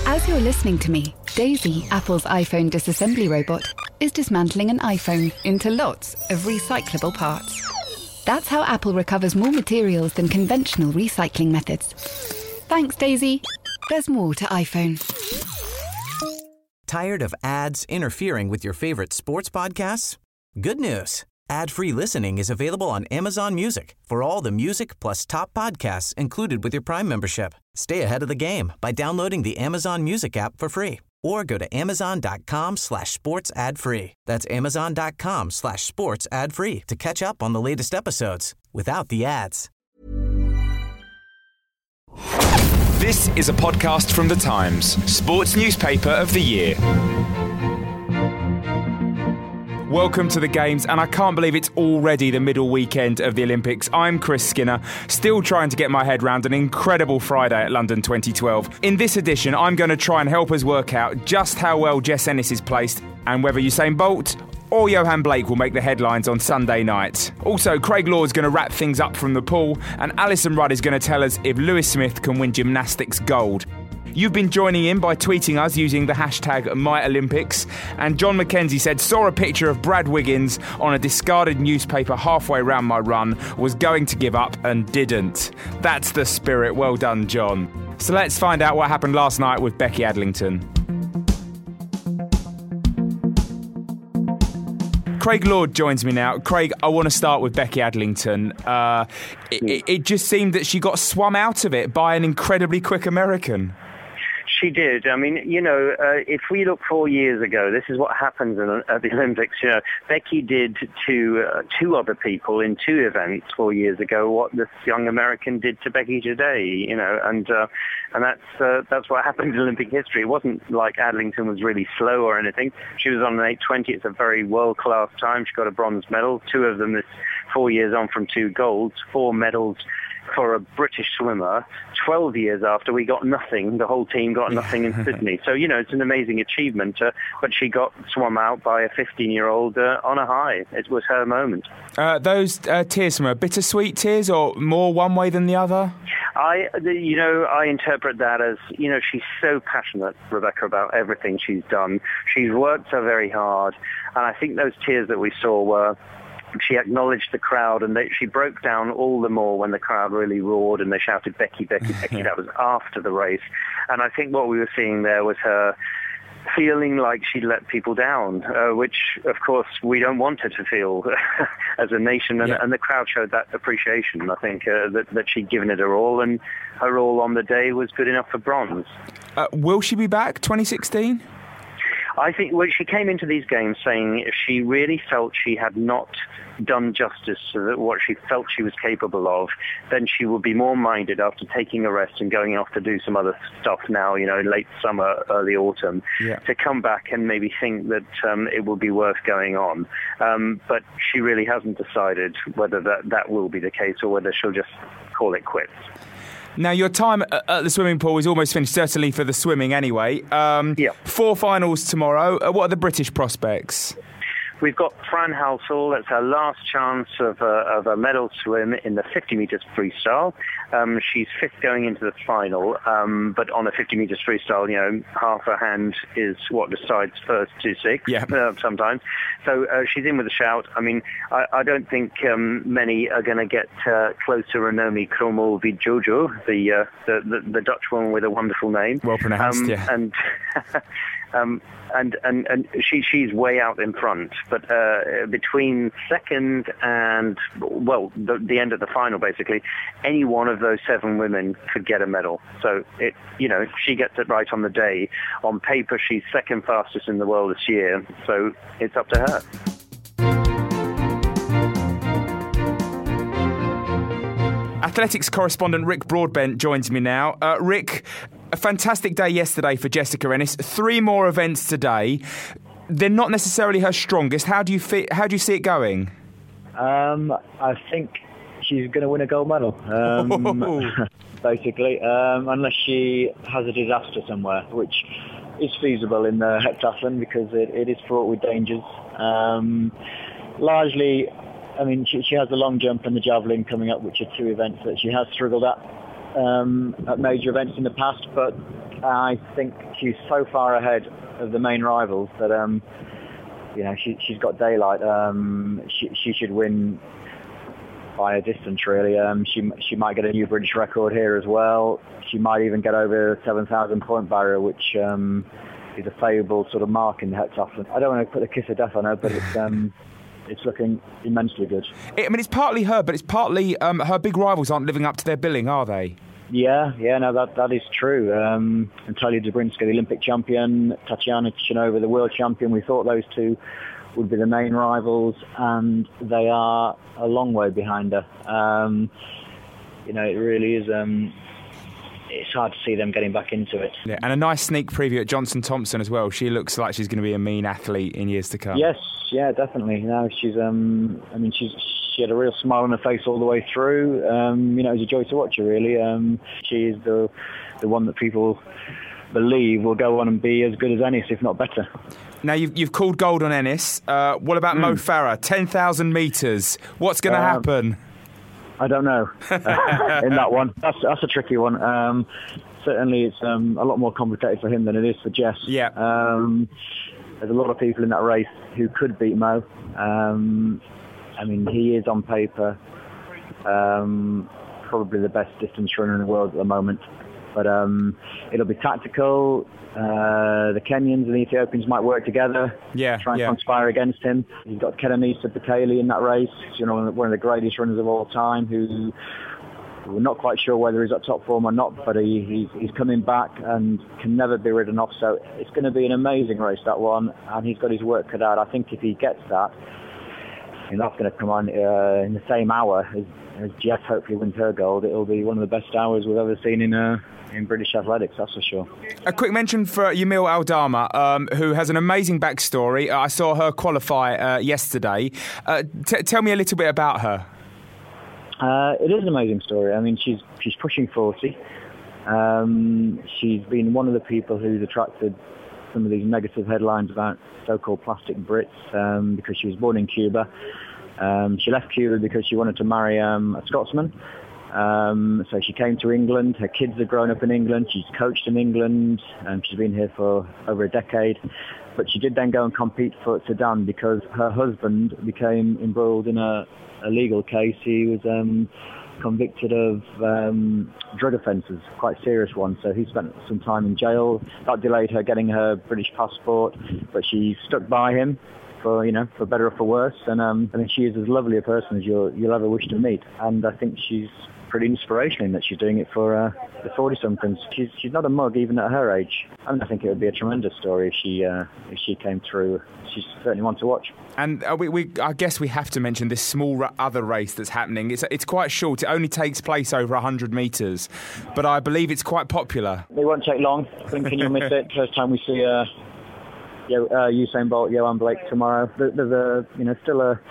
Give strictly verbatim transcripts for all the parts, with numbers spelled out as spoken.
As you're listening to me, Daisy, Apple's iPhone disassembly robot, is dismantling an iPhone into lots of recyclable parts. That's how Apple recovers more materials than conventional recycling methods. Thanks, Daisy. There's more to iPhone. Tired of ads interfering with your favorite sports podcasts? Good news. Ad-free listening is available on Amazon Music for all the music plus top podcasts included with your Prime membership. Stay ahead of the game by downloading the Amazon Music app for free or go to amazon.com slash sports ad free. That's amazon.com slash sports ad free to catch up on the latest episodes without the ads. This is a podcast from The Times, sports newspaper of the year. Welcome to the Games, and I can't believe it's already the middle weekend of the Olympics. I'm Chris Skinner, still trying to get my head round an incredible Friday at London twenty twelve. In this edition, I'm going to try and help us work out just how well Jess Ennis is placed and whether Usain Bolt or Johan Blake will make the headlines on Sunday night. Also, Craig Lord's going to wrap things up from the pool, and Alison Rudd is going to tell us if Lewis Smith can win gymnastics gold. You've been joining in by tweeting us using the hashtag MyOlympics, and John McKenzie said, saw a picture of Brad Wiggins on a discarded newspaper halfway round my run, was going to give up and didn't. That's the spirit. Well done, John. So let's find out what happened last night with Becky Adlington. Craig Lord joins me now. Craig, I want to start with Becky Adlington. Uh, it, it just seemed that she got swum out of it by an incredibly quick American. She did. I mean, you know, uh, if we look four years ago, this is what happens in, at the Olympics. You know, Becky did to uh, two other people in two events four years ago what this young American did to Becky today. You know, and uh, and that's uh, that's what happened in Olympic history. It wasn't like Adlington was really slow or anything. She was on an eight twenty. It's a very world-class time. She got a bronze medal. Two of them this four years on from two golds, four medals for a British swimmer. twelve years after, we got nothing. The whole team got nothing in Sydney. So, you know, it's an amazing achievement. Uh, but she got swum out by a fifteen-year-old uh, on a high. It was her moment. Uh, those uh, tears from her, bittersweet tears or more one way than the other? I, you know, I interpret that as, you know, she's so passionate, Rebecca, about everything she's done. She's worked so very hard. And I think those tears that we saw were... She acknowledged the crowd, and they, she broke down all the more when the crowd really roared and they shouted, Becky, Becky, Becky. That was after the race. And I think what we were seeing there was her feeling like she'd let people down, uh, which, of course, we don't want her to feel as a nation. And, yeah. and the crowd showed that appreciation. I think uh, that, that she'd given it her all, and her all on the day was good enough for bronze. Uh, will she be back twenty sixteen? I think well, she came into these games saying she really felt she had not done justice to what she felt she was capable of, then she would be more minded after taking a rest and going off to do some other stuff now, you know, late summer, early autumn, yeah. to come back and maybe think that um, it will be worth going on. Um, but she really hasn't decided whether that, that will be the case or whether she'll just call it quits. Now, your time at the swimming pool is almost finished, certainly for the swimming anyway. Um, yeah. Four finals tomorrow. What are the British prospects? We've got Fran Halsall. That's her last chance of a, of a medal swim in the fifty metres freestyle. Um, she's fifth going into the final, um, but on a fifty metres freestyle, you know, half her hand is what decides first to six yeah. uh, sometimes. So uh, she's in with a shout. I mean, I, I don't think um, many are going to get uh, close to Ranomi Kromowidjojo, the, uh, the, the the Dutch woman with a wonderful name. Well pronounced, um, yeah. And um, and and and she she's way out in front, but uh, between second and well the, the end of the final, basically, any one of those seven women could get a medal. So it you know she gets it right on the day. On paper, she's second fastest in the world this year, so it's up to her. Athletics correspondent Rick Broadbent joins me now. Uh, Rick, a fantastic day yesterday for Jessica Ennis. Three more events today. They're not necessarily her strongest. How do you fit, How do you see it going? Um, I think she's going to win a gold medal. Um, basically, um, unless she has a disaster somewhere, which is feasible in the heptathlon because it, it is fraught with dangers. Um, largely. I mean, she, she has the long jump and the javelin coming up, which are two events that she has struggled at um, at major events in the past, but I think she's so far ahead of the main rivals that um, you know she, she's got daylight. Um, she, she should win by a distance, really. Um, she she might get a new British record here as well. She might even get over the seven thousand point barrier, which um, is a favourable sort of mark in the heptathlon. I don't want to put the kiss of death on her, but it's um, it's looking immensely good. I mean, it's partly her, but it's partly um, her big rivals aren't living up to their billing, are they? Yeah, yeah, no, that that is true. Um, Natalia Dobrinska, the Olympic champion, Tatiana Chichanova, the world champion. We thought those two would be the main rivals, and they are a long way behind her. Um, you know, it really is. Um, it's hard to see them getting back into it. Yeah, and a nice sneak preview at Johnson Thompson as well. She looks like she's going to be a mean athlete in years to come. Yes, yeah, definitely. No, she's. Um, I mean, she's. She had a real smile on her face all the way through. Um, you know, it was a joy to watch her, really. Um, she is the the one that people believe will go on and be as good as Ennis, if not better. Now, you've, you've called gold on Ennis. Uh, what about mm. Mo Farah? ten thousand metres. What's going to um, happen? I don't know in that one. That's that's a tricky one. Um, certainly, it's um, a lot more complicated for him than it is for Jess. Yeah. Um, there's a lot of people in that race who could beat Mo. Um, I mean, he is on paper um, probably the best distance runner in the world at the moment. But um, it'll be tactical. Uh, the Kenyans and the Ethiopians might work together, yeah, try and yeah. conspire against him. He's got Kenenisa Bekele in that race, you know, one of the greatest runners of all time, who we're not quite sure whether he's at top form or not, but he, he's, he's coming back and can never be ridden off. So it's going to be an amazing race, that one, and he's got his work cut out. I think if he gets that, and that's going to come on uh, in the same hour as, as Jess hopefully wins her gold. It'll be one of the best hours we've ever seen in uh, in British athletics, that's for sure. A quick mention for Yamil Aldama, um, who has an amazing backstory. I saw her qualify uh, yesterday. Uh, t- tell me a little bit about her. Uh, it is an amazing story. I mean, she's she's pushing forty. Um, she's been one of the people who's attracted some of these negative headlines about so-called plastic Brits um, because she was born in Cuba. Um, she left Cuba because she wanted to marry um, a Scotsman. Um, so she came to England. Her kids have grown up in England. She's coached in England, and she's been here for over a decade. But she did then go and compete for Sudan because her husband became embroiled in a, a legal case. He was um, convicted of um, drug offences, quite serious ones. So he spent some time in jail. That delayed her getting her British passport, but she stuck by him for, you know, for better or for worse. And um, I mean, she is as lovely a person as you'll, you'll ever wish to meet. And I think she's pretty inspirational in that she's doing it for uh, the forty-somethings. She's she's not a mug even at her age. I mean, I think it would be a tremendous story if she uh, if she came through. She's certainly one to watch. And uh, we, we, I guess we have to mention this small other race that's happening. It's it's quite short. It only takes place over one hundred metres, but I believe it's quite popular. It won't take long. Blinking, you'll miss it. First time we see uh, Yo, uh, Usain Bolt, Johan Blake tomorrow. There's a you know still a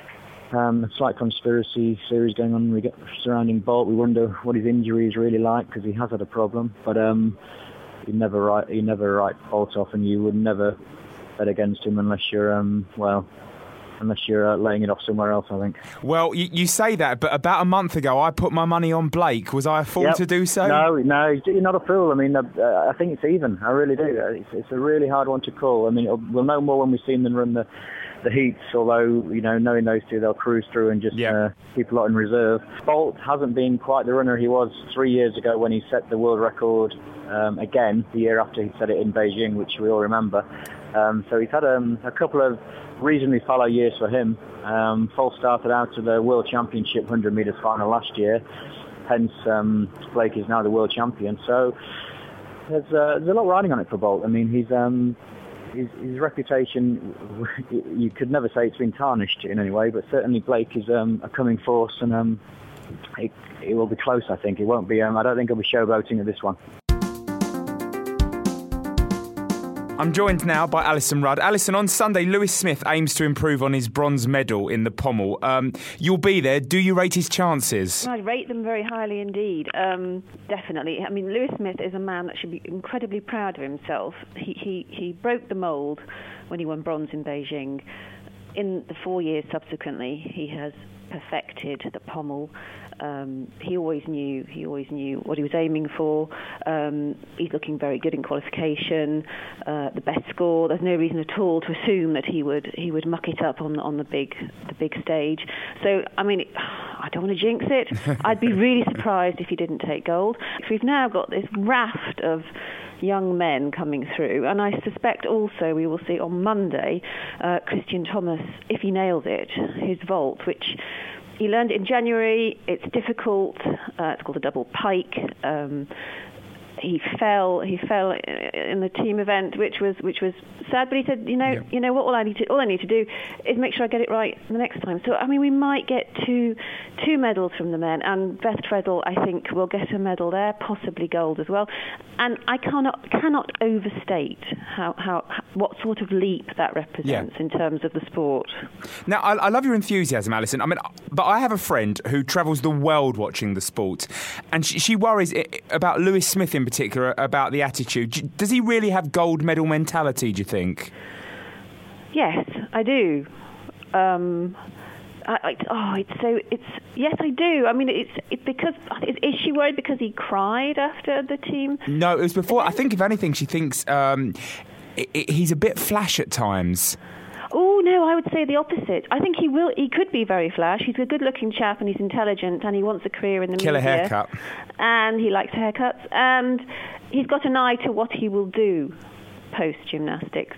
Um, a slight conspiracy series going on we get surrounding Bolt. We wonder what his injury is really like because he has had a problem. But um, you never write you never write Bolt off, and you would never bet against him unless you're um, well, unless you're uh, laying it off somewhere else, I think. Well, you, you say that, but about a month ago, I put my money on Blake. Was I a fool yep. to do so? No, no, you're not a fool. I mean, uh, I think it's even. I really do. It's, it's a really hard one to call. I mean, it'll, we'll know more when we see them run the. the heats, although, you know, knowing those two, they'll cruise through and just yeah. uh, keep a lot in reserve. Bolt hasn't been quite the runner he was three years ago when he set the world record um, again, the year after he set it in Beijing, which we all remember. Um, so he's had um, a couple of reasonably fallow years for him. Um, Foal started out to the World Championship one hundred metres final last year, hence um, Blake is now the world champion. So there's, uh, there's a lot riding on it for Bolt. I mean, he's... Um, His, his reputation, you could never say it's been tarnished in any way, but certainly Blake is um, a coming force, and um, it, it will be close, I think. It won't be, um, I don't think it'll be showboating at this one. I'm joined now by Alison Rudd. Alison, on Sunday, Lewis Smith aims to improve on his bronze medal in the pommel. Um, you'll be there. Do you rate his chances? I rate them very highly indeed. Um, definitely. I mean, Lewis Smith is a man that should be incredibly proud of himself. He, he, he broke the mould when he won bronze in Beijing. In the four years subsequently, he has perfected the pommel. Um, he always knew. He always knew what he was aiming for. Um, he's looking very good in qualification. Uh, the best score. There's no reason at all to assume that he would he would muck it up on on the big the big stage. So I mean, I don't want to jinx it. I'd be really surprised if he didn't take gold. We've now got this raft of young men coming through, and I suspect also we will see on Monday uh, Christian Thomas, if he nails it, his vault, which he learned it in January. It's difficult. Uh, it's called a double pike. Um, he fell. He fell in the team event, which was which was sad. But he said, you know, yeah. you know what? All I need to all I need to do is make sure I get it right the next time. So I mean, we might get two two medals from the men, and Westphredel, I think, will get a medal there, possibly gold as well. And I cannot cannot overstate how, how what sort of leap that represents yeah. in terms of the sport. Now, I, I love your enthusiasm, Alison. I mean, but I have a friend who travels the world watching the sport, and she, she worries about Lewis Smith in particular, about the attitude. Does he really have gold medal mentality, do you think? Yes, I do. Um, I, I, oh, it's so. It's yes, I do. I mean, it's it because is, is she worried because he cried after the team? No, it was before. I think if anything, she thinks um, it, it, he's a bit flash at times. Oh no, I would say the opposite. I think he will. He could be very flash. He's a good-looking chap, and he's intelligent, and he wants a career in the Killer media. Killer haircut. And he likes haircuts, and he's got an eye to what he will do post gymnastics.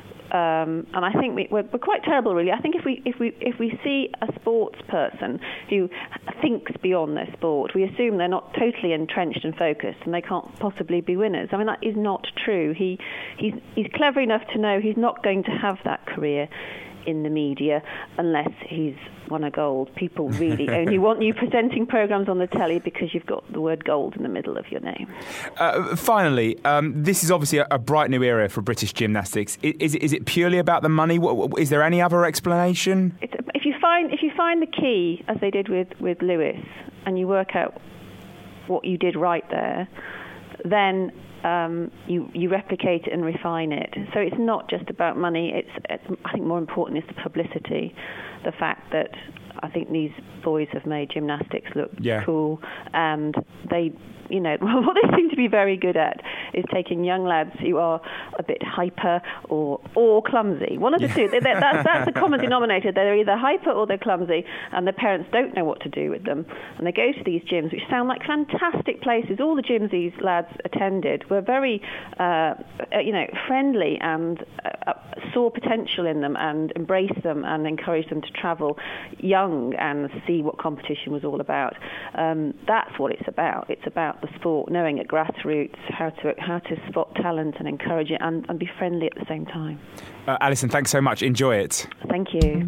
Um, and I think we, we're, we're quite terrible, really. I think if we if we if we see a sports person who thinks beyond their sport, we assume they're not totally entrenched and focused, and they can't possibly be winners. I mean, that is not true. He he's he's clever enough to know he's not going to have that career in the media unless he's won a gold. People really only want you presenting programmes on the telly because you've got the word gold in the middle of your name. Uh, finally, um, this is obviously a, a bright new era for British gymnastics. Is, is, it, is it purely about the money? What, is there any other explanation? It's, if you find if you find the key, as they did with, with Lewis, and you work out what you did right there, then Um, you, you replicate it and refine it. So it's not just about money. It's, it's I think more important is the publicity, the fact that I think these boys have made gymnastics look yeah. cool, and they, you know, what they seem to be very good at is taking young lads who are a bit hyper or or clumsy. One of the yeah. two. They, that's, that's the common denominator. They're either hyper or they're clumsy, and their parents don't know what to do with them. And they go to these gyms, which sound like fantastic places. All the gyms these lads attended were very, uh, you know, friendly and uh, saw potential in them and embraced them and encouraged them to travel young and see what competition was all about. Um, that's what it's about. It's about the sport, knowing at grassroots how to how to spot talent and encourage it and, and be friendly at the same time. Uh, Alison, thanks so much. Enjoy it. Thank you.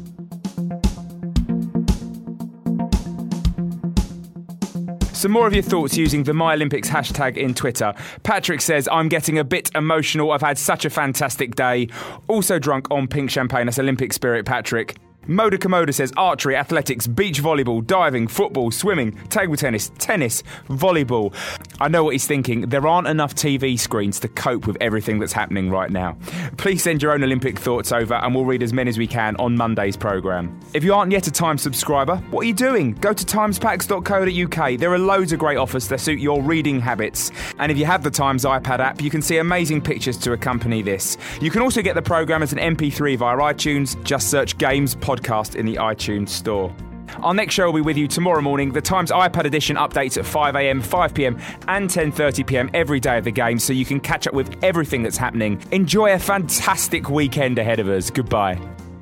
Some more of your thoughts using the My Olympics hashtag in Twitter. Patrick says, I'm getting a bit emotional. I've had such a fantastic day. Also drunk on pink champagne. That's Olympic spirit, Patrick. Moda Komoda says archery, athletics, beach volleyball, diving, football, swimming, table tennis, tennis, volleyball. I know what he's thinking. There aren't enough T V screens to cope with everything that's happening right now. Please send your own Olympic thoughts over and we'll read as many as we can on Monday's programme. If you aren't yet a Times subscriber, what are you doing? Go to timespacks dot co dot uk. There are loads of great offers that suit your reading habits. And if you have the Times iPad app, you can see amazing pictures to accompany this. You can also get the programme as an M P three via iTunes. Just search Games Podcast in the iTunes store. Our next show will be with you tomorrow morning. The Times iPad edition updates at five a.m, five p.m and ten thirty p.m every day of the game, so you can catch up with everything that's happening. Enjoy a fantastic weekend ahead of us. Goodbye.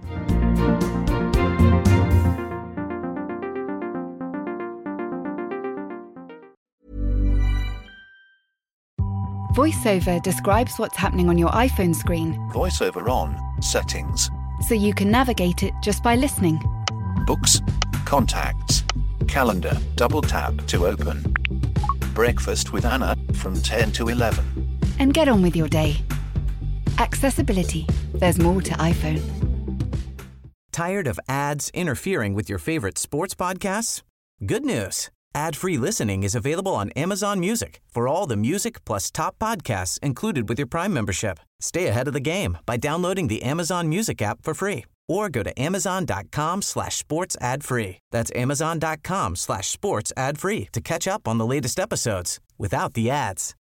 VoiceOver describes what's happening on your iPhone screen. VoiceOver on, settings. So you can navigate it just by listening. Books, contacts, calendar, double tap to open. Breakfast with Anna from ten to eleven. And get on with your day. Accessibility. There's more to iPhone. Tired of ads interfering with your favorite sports podcasts? Good news. Ad-free listening is available on Amazon Music for all the music plus top podcasts included with your Prime membership. Stay ahead of the game by downloading the Amazon Music app for free or go to amazon.com slash sports ad free. That's amazon.com slash sports ad free to catch up on the latest episodes without the ads.